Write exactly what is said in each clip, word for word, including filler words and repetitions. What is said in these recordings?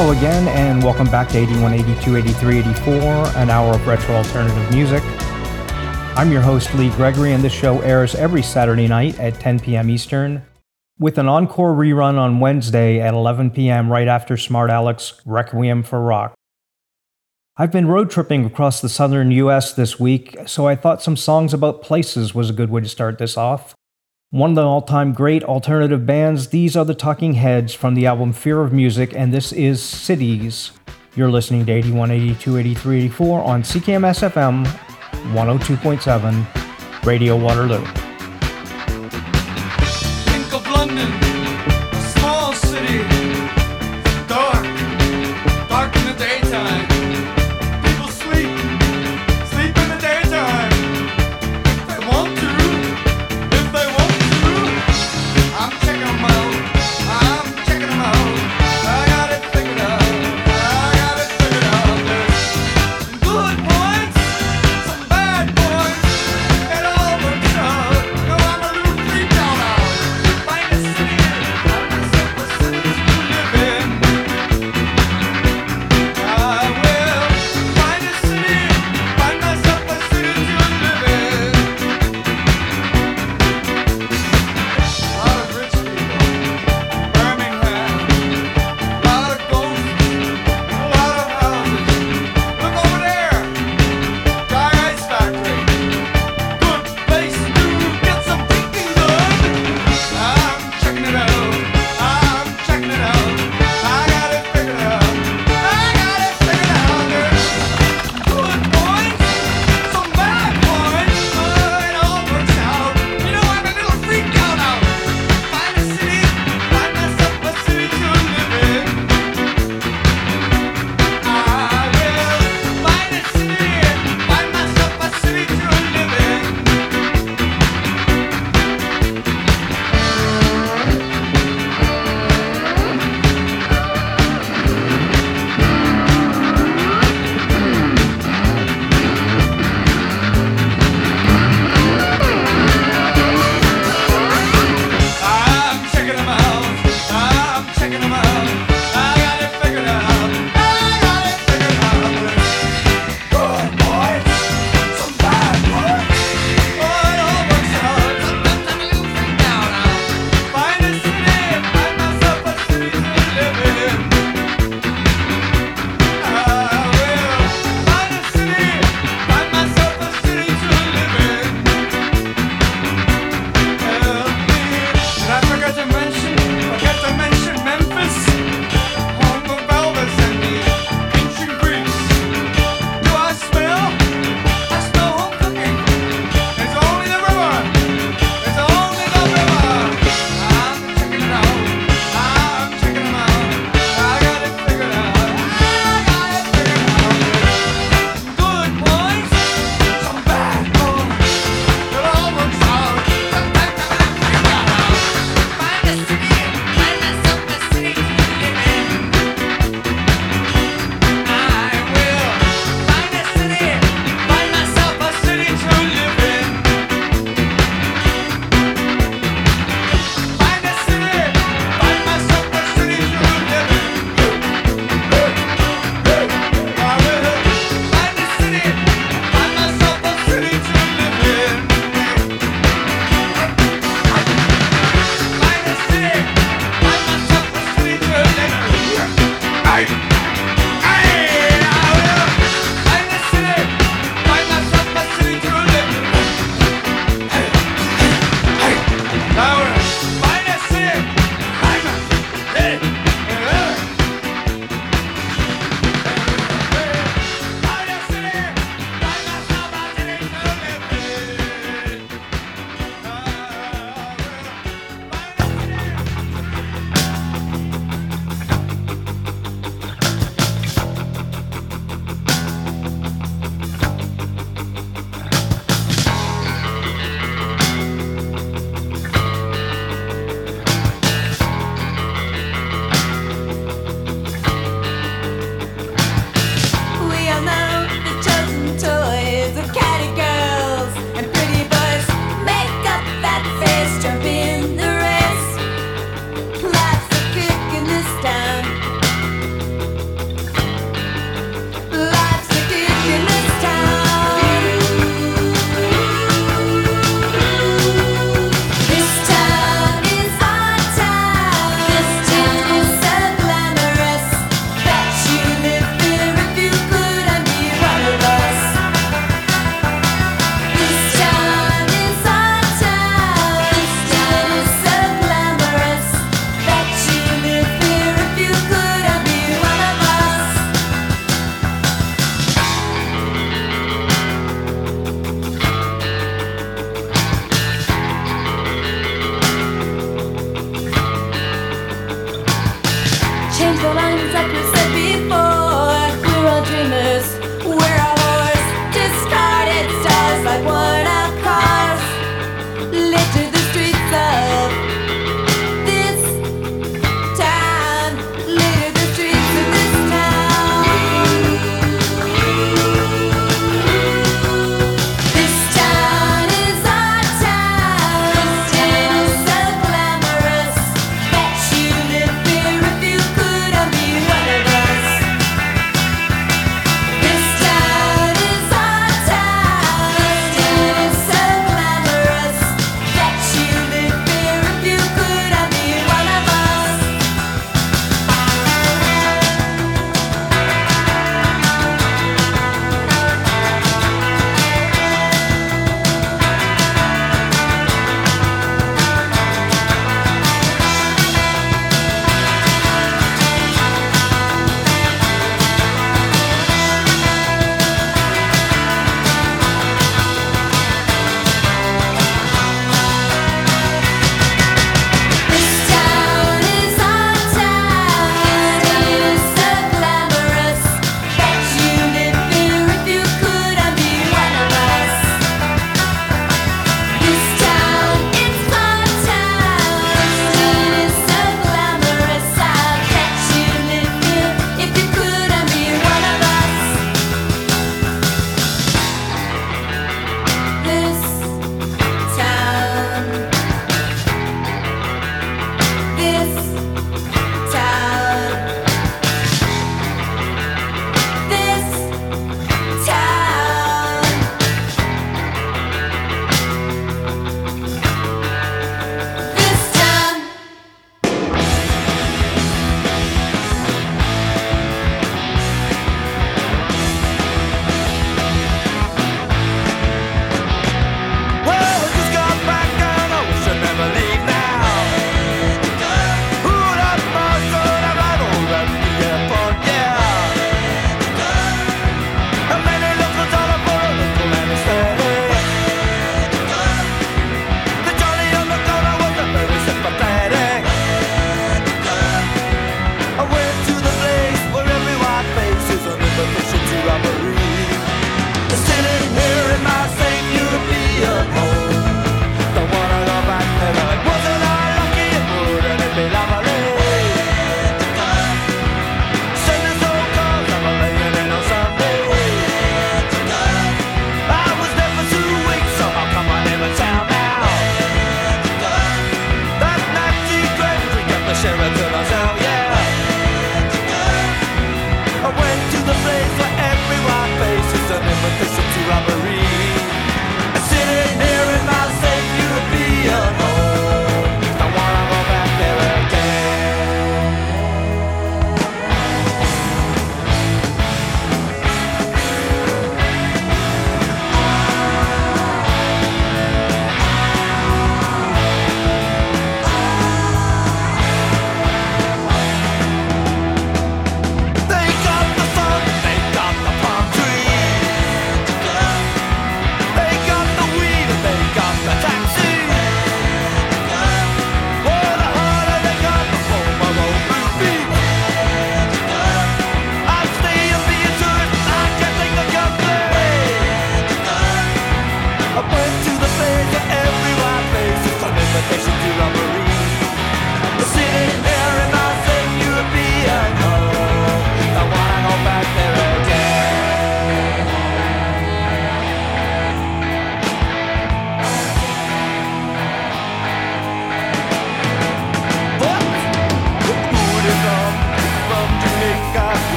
Hello again, and welcome back to eighty-one, eighty-two, eighty-three, eighty-four, an hour of retro alternative music. I'm your host, Lee Gregory, and this show airs every Saturday night at ten p.m. Eastern, with an encore rerun on Wednesday at eleven p.m. right after Smart Alec's Requiem for Rock. I've been road tripping across the southern U S this week, so I thought some songs about places was a good way to start this off. One of the all-time great alternative bands, these are the Talking Heads from the album Fear of Music, and this is Cities. You're listening to eighty-one, eighty-two, eighty-three, eighty-four on C K M S F M one oh two point seven, Radio Waterloo. Think of London, a small city, dark, dark in the daytime. People sleep, sleep in the daytime. If they want to, if they want to. I'm checking them out, I'm checking them out. I got it figured out, I got it figured out. There's some good points, some bad points, it all works out.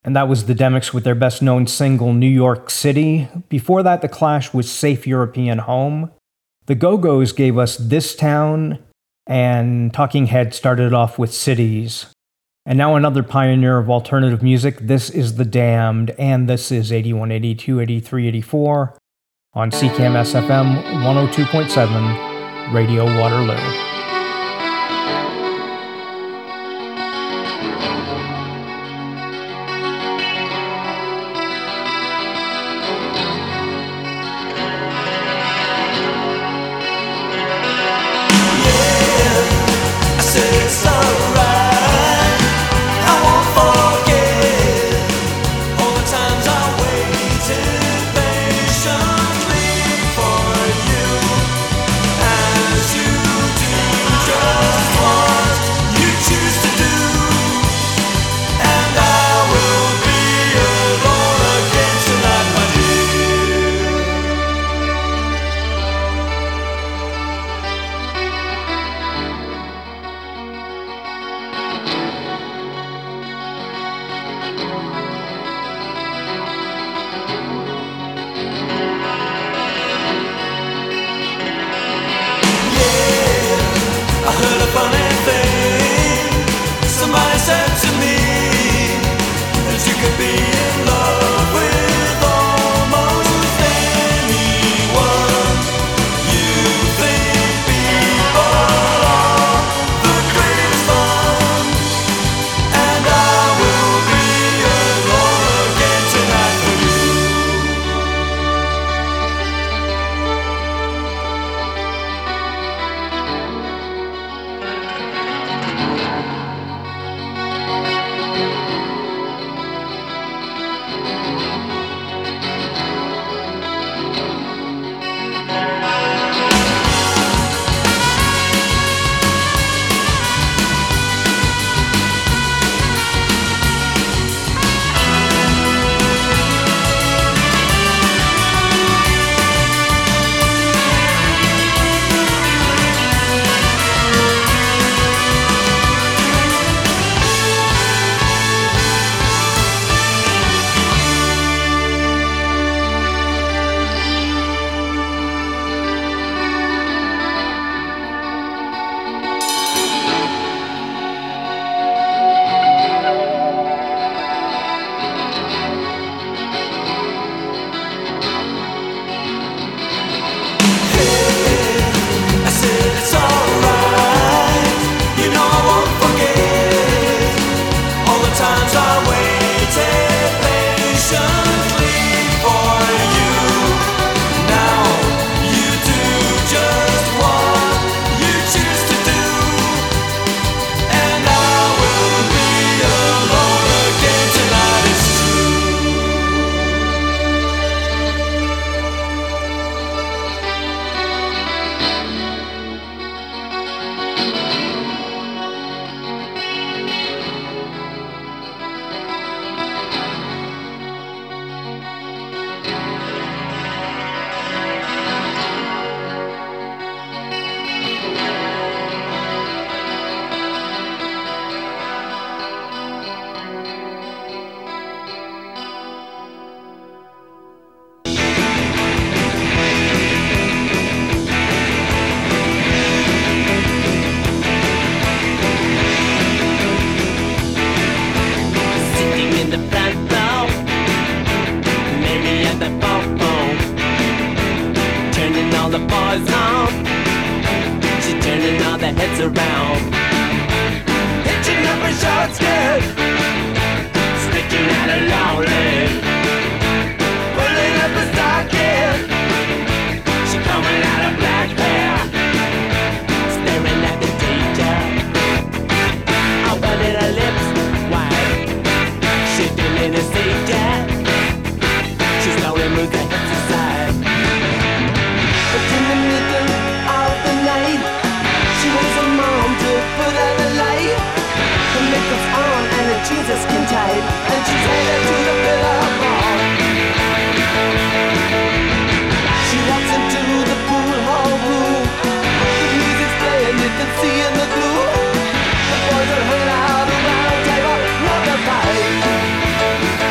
And that was the Demics with their best known single, New York City. Before that, The Clash was Safe European Home. The Go-Go's gave us This Town, and Talking Heads started off with Cities. And now another pioneer of alternative music, this is The Damned, and this is eighty-one, eighty-two, eighty-three, eighty-four on C K M S F M one oh two point seven, Radio Waterloo. See in the blue, the boys are hanging out around the table, round the pipe.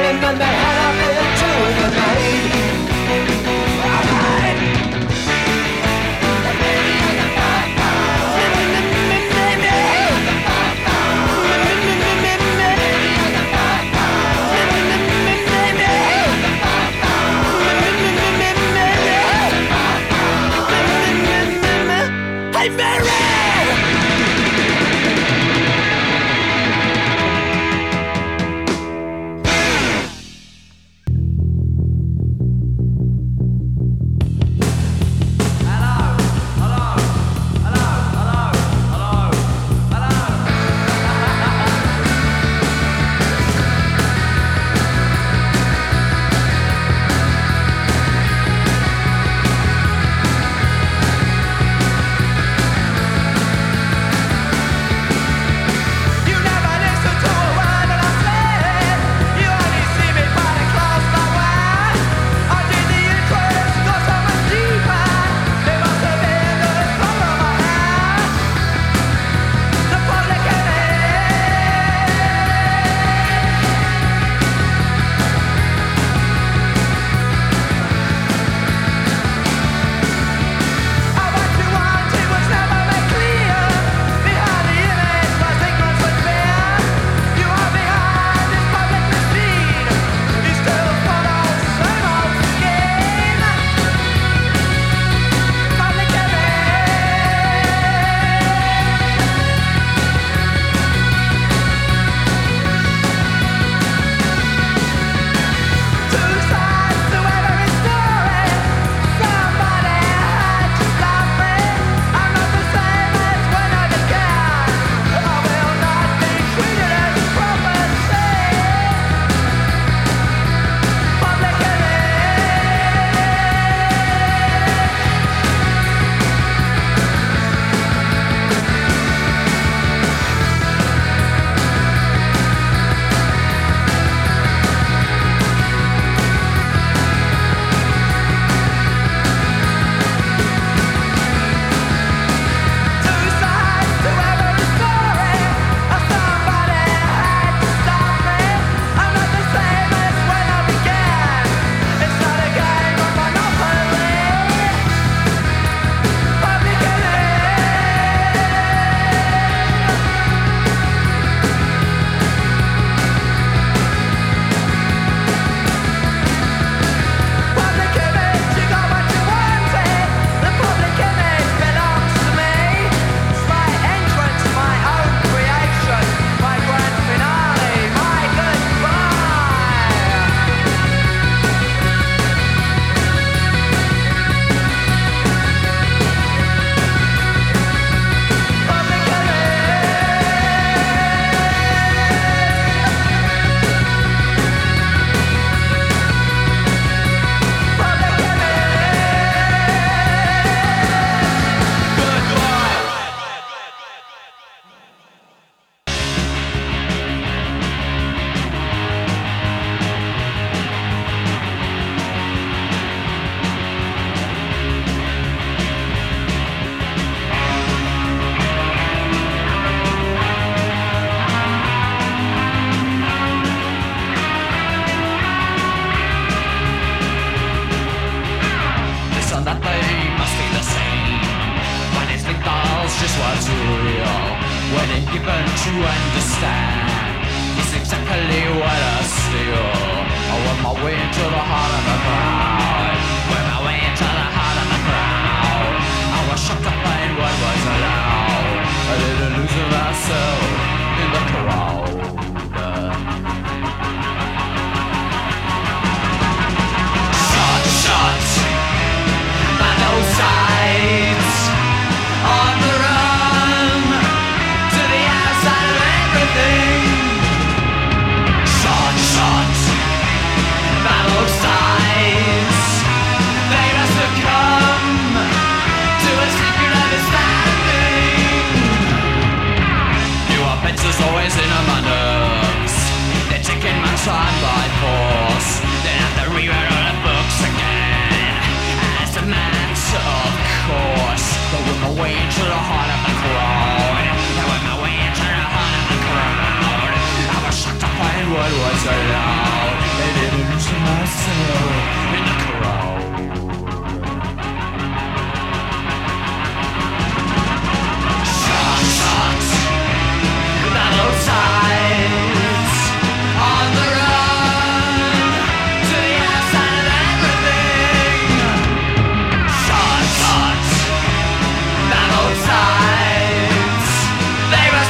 was allowed.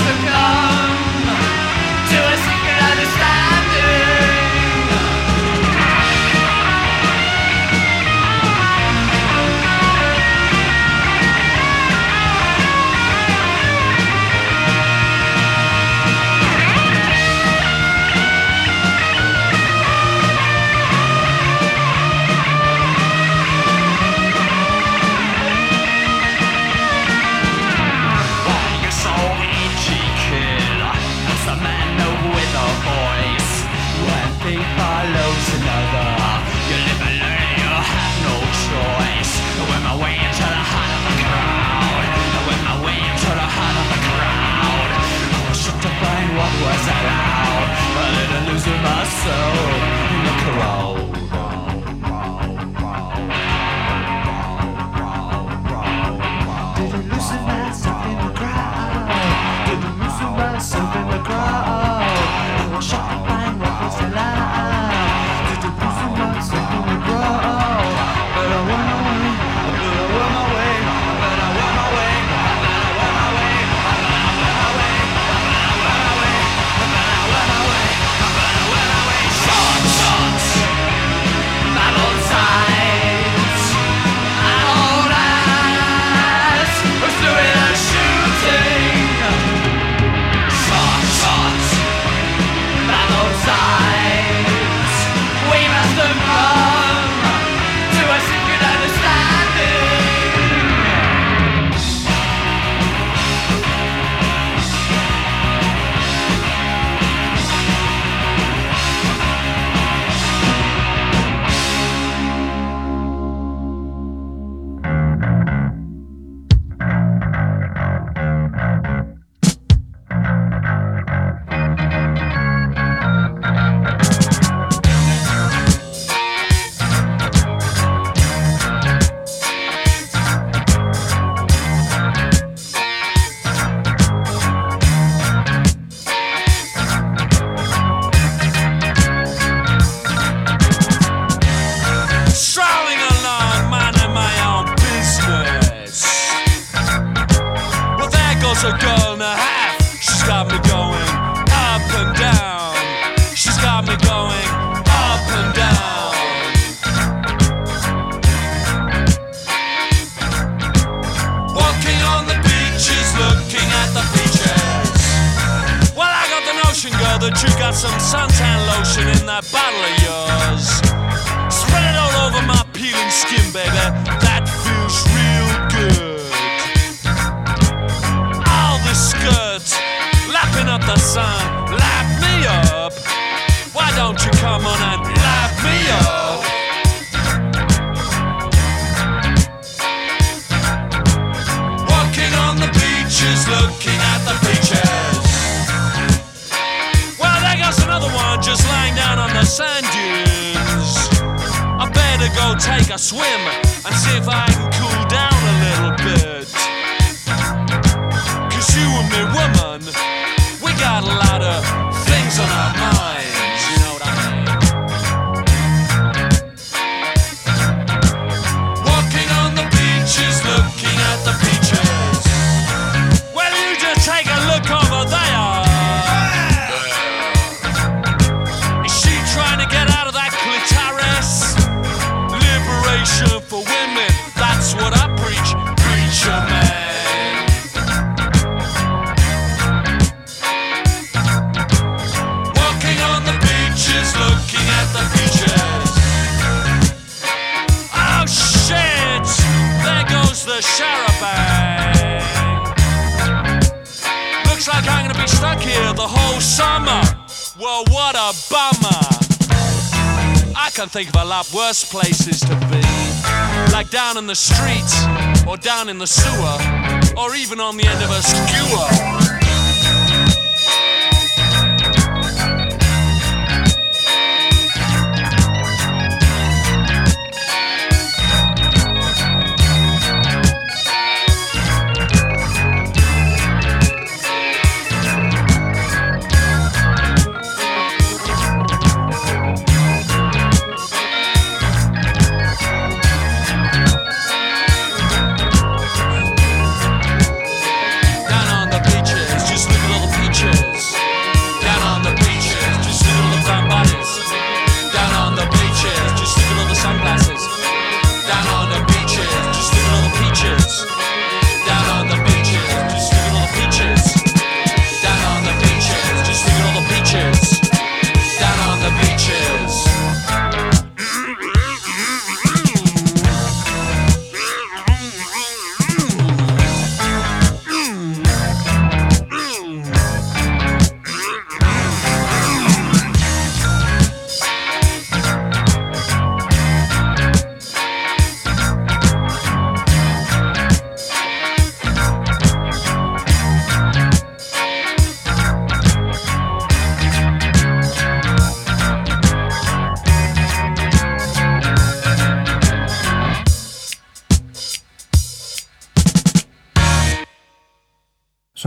Think of a lot worse places to be, like down in the street, or down in the sewer, or even on the end of a skewer.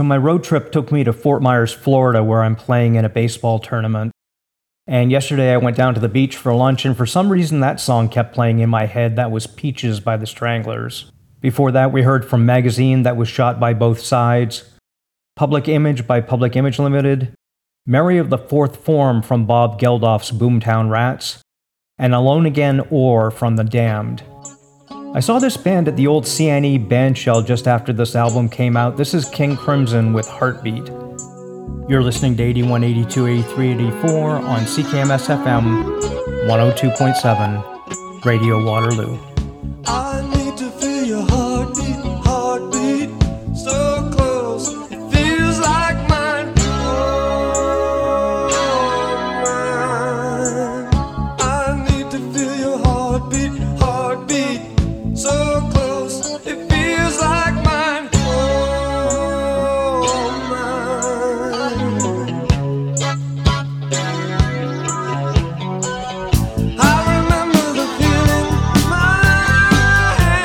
So my road trip took me to Fort Myers, Florida, where I'm playing in a baseball tournament. And yesterday I went down to the beach for lunch, and for some reason that song kept playing in my head. That was Peaches by the Stranglers. Before that we heard from Magazine, that was Shot by Both Sides, Public Image by Public Image Limited, Mary of the Fourth Form from Bob Geldof's Boomtown Rats, and Alone Again Or from The Damned. I saw this band at the old C N E Bandshell just after this album came out. This is King Crimson with Heartbeat. You're listening to eighty-one, eighty-two, eighty-three, eighty-four on C K M S F M one oh two point seven, Radio Waterloo. I need to feel your heartbeat, heartbeat, so close, it feels like mine. Oh, mine. I need to feel your heartbeat, heartbeat, so close, it feels like mine. Oh, mine. I remember the feeling in my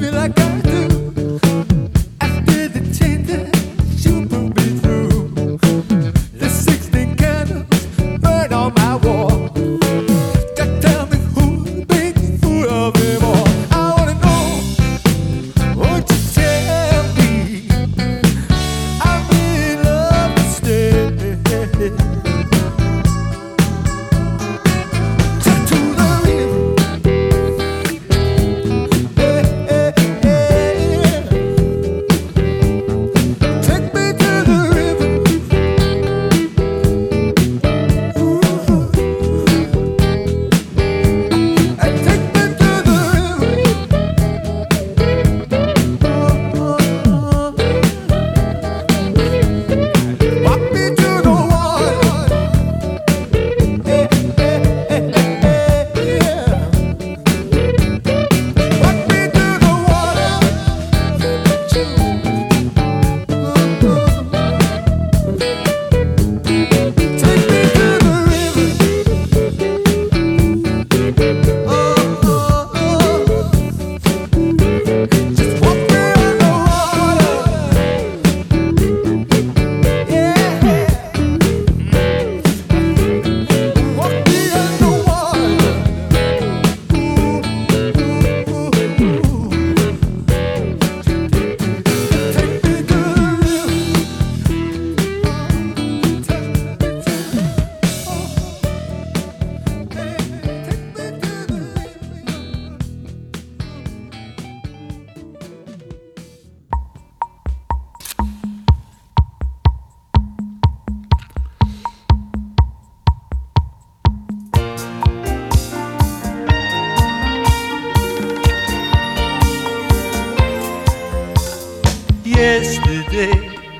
Yesterday,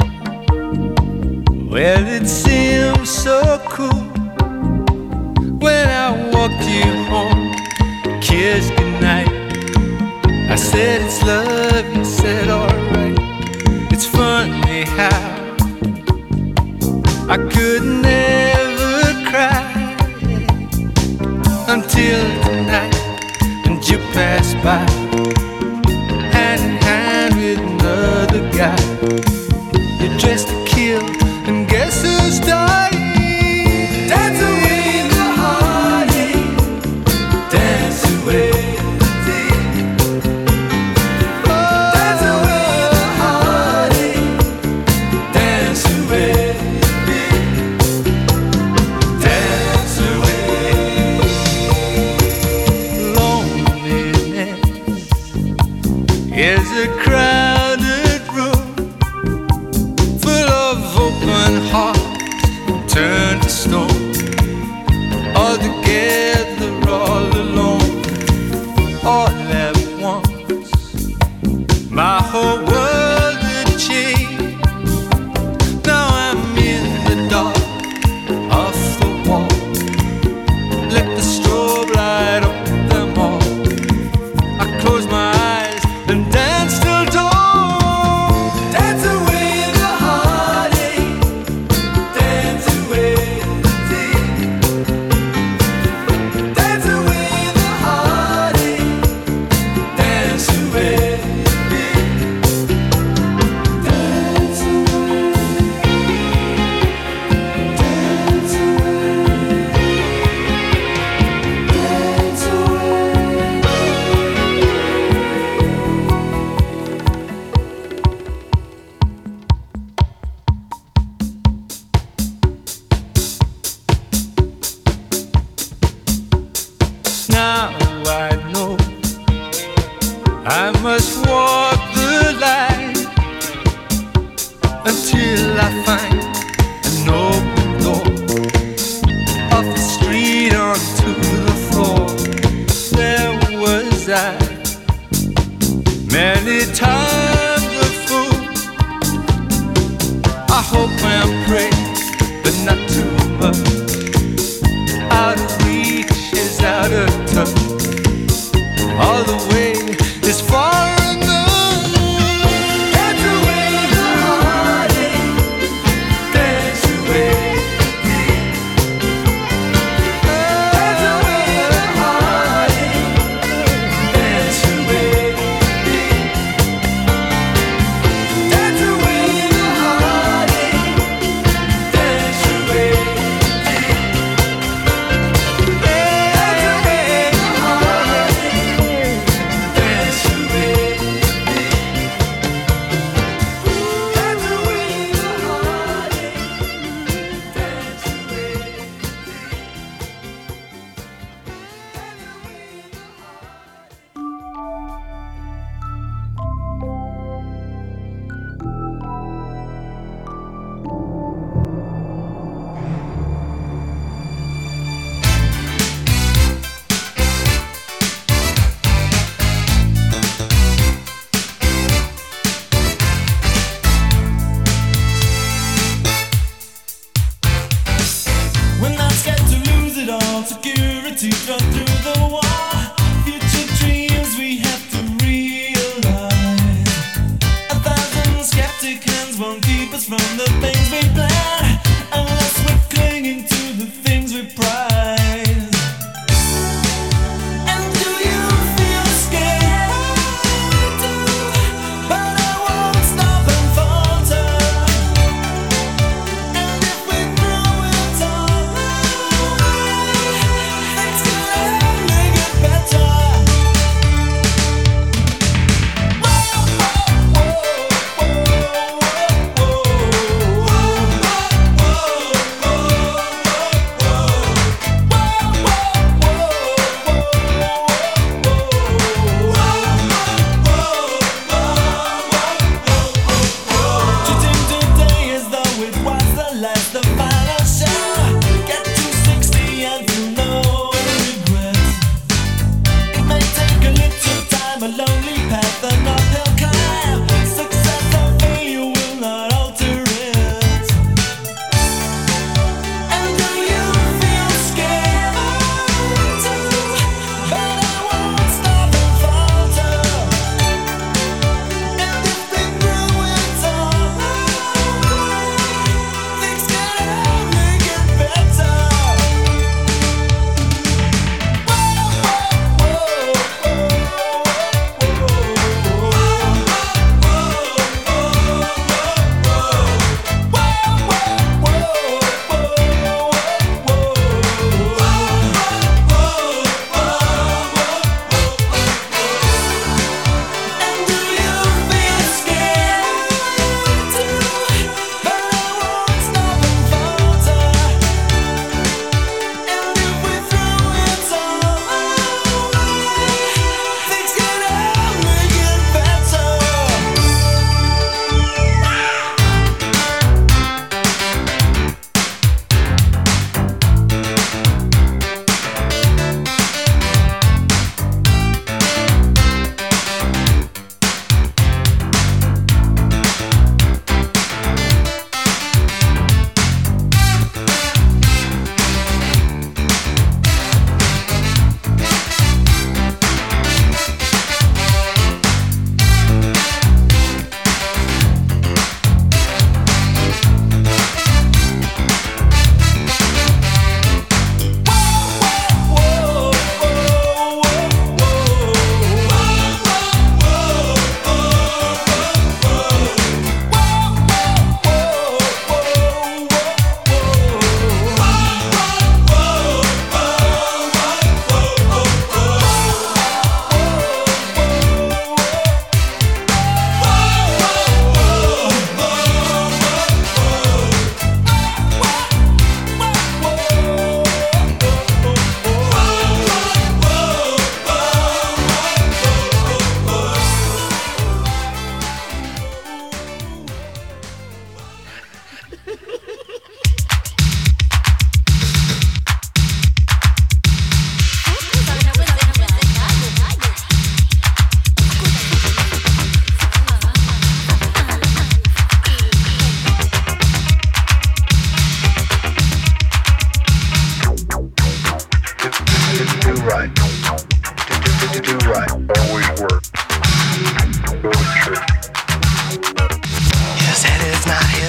well, it seemed so cool when I walked you home, kissed goodnight. I said it's love, you said alright. It's funny how I could never cry until tonight, and you passed by hand in hand with another guy. You're dressed to kill, and guess who's dying? Dance away the heartache, dance away the day. Oh, dance away the heartache, dance away the dance away. Loneliness is a crowded room full of open hearts turned to stone, all together, all alone, all at once. My whole world had changed. Now I'm in the dark off the wall. Let the strobe light on them all. I close my eyes and dance till dawn. Dance away the heartache, dance away the day. Dance away the heartache, dance away the day. Dance away, dance Now I know I must walk the line until I find an open door, off the street onto the floor. There was I, many times a fool. I hope and pray, but not too much. Out of reach is out of touch. All the way is far enough. Dance away the heartache, dance away the day. Dance away the heartache, dance away the day.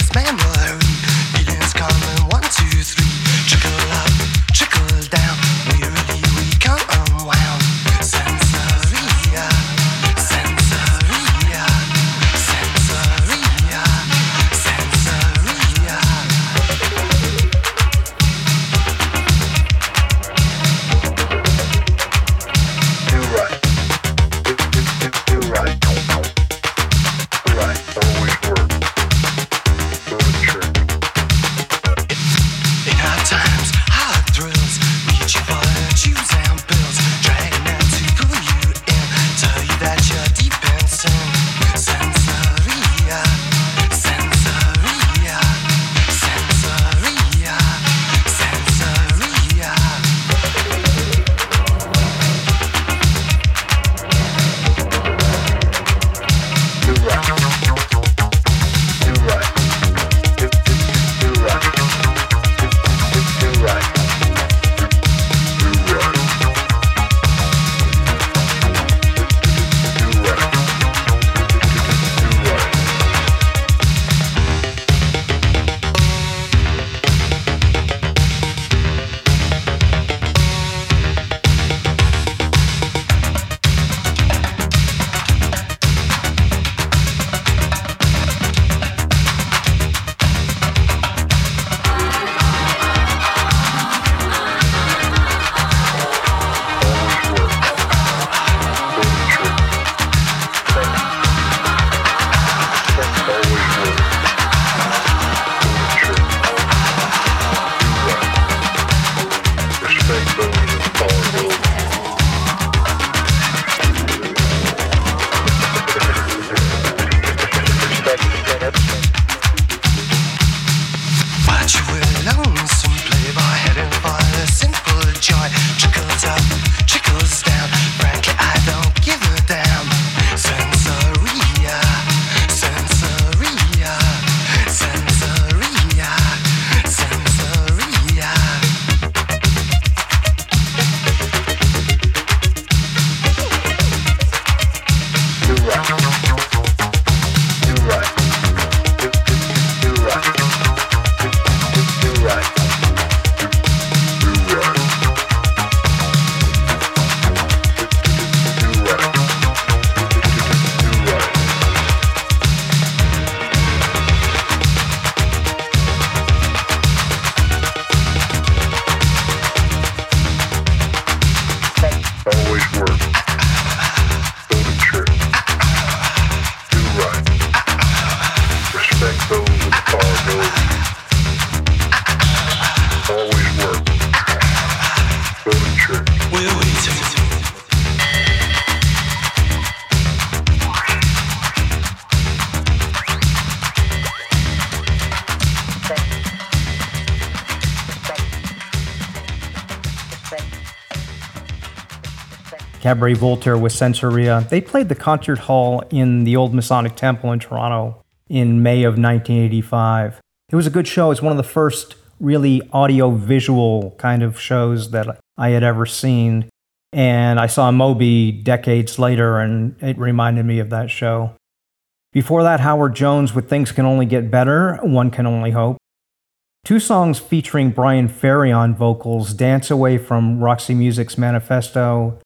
Cabaret Voltaire with Sensoria. They played the concert hall in the old Masonic Temple in Toronto in May of nineteen eighty-five. It was a good show. It's one of the first really audio-visual kind of shows that I had ever seen. And I saw Moby decades later, and it reminded me of that show. Before that, Howard Jones with Things Can Only Get Better, One Can Only Hope. Two songs featuring Brian Ferry on vocals, Dance Away from Roxy Music's Manifesto,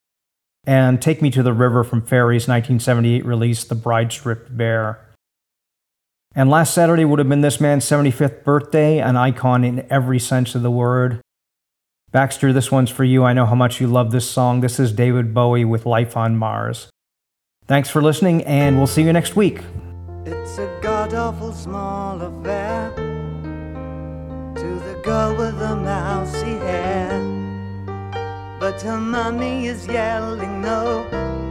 and Take Me to the River from Ferry's nineteen seventy-eight release, The Bride Stripped Bare. And last Saturday would have been this man's seventy-fifth birthday, an icon in every sense of the word. Baxter, this one's for you. I know how much you love this song. This is David Bowie with Life on Mars. Thanks for listening, and we'll see you next week. It's a god-awful small affair to the girl with the mousy hair, but her mommy is yelling no,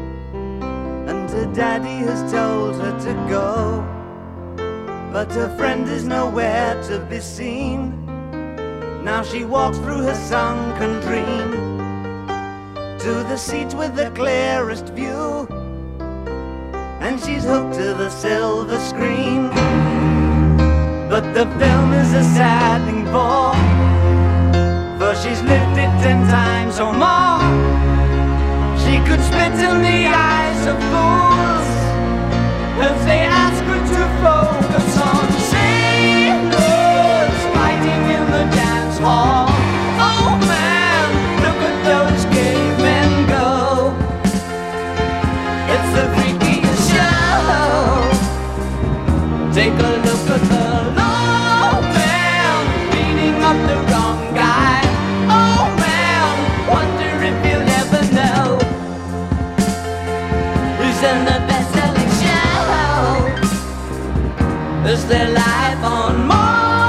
and her daddy has told her to go, but her friend is nowhere to be seen. Now she walks through her sunken dream to the seat with the clearest view, and she's hooked to the silver screen. But the film is a sad thing for, for she's lived it ten times or more. She could spit in the eyes of fools as they ask her to focus on singing. Take a look at the low man beating up the wrong guy. Oh man, wonder if you'll ever know who's in the best-selling show. Is there life on Mars?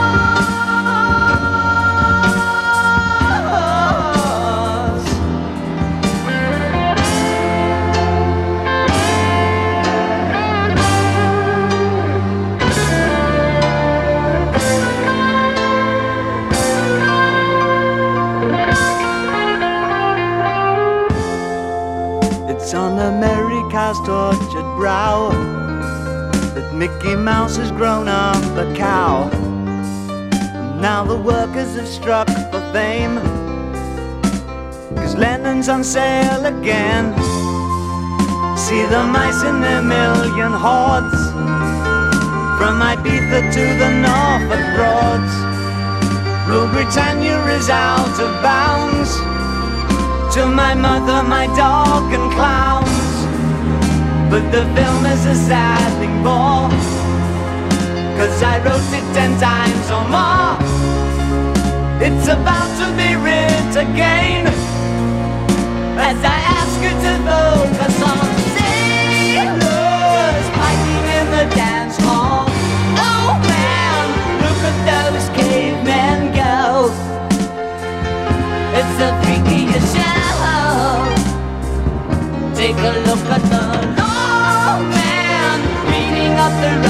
It's on America's tortured brow that Mickey Mouse has grown up a cow. And now the workers have struck for fame, 'cause Lennon's on sale again. See the mice in their million hordes, from Ibiza to the Norfolk Broads. Rule Britannia is out of bounds, to my mother, my dog and clowns. But the film is a sad thing more, 'cause I wrote it ten times or more. It's about to be writ again, as I ask you to focus on sailors fighting in the dance hall. Oh man, look at those cavemen go. It's the freakiest show. Take a look at the low man beating up the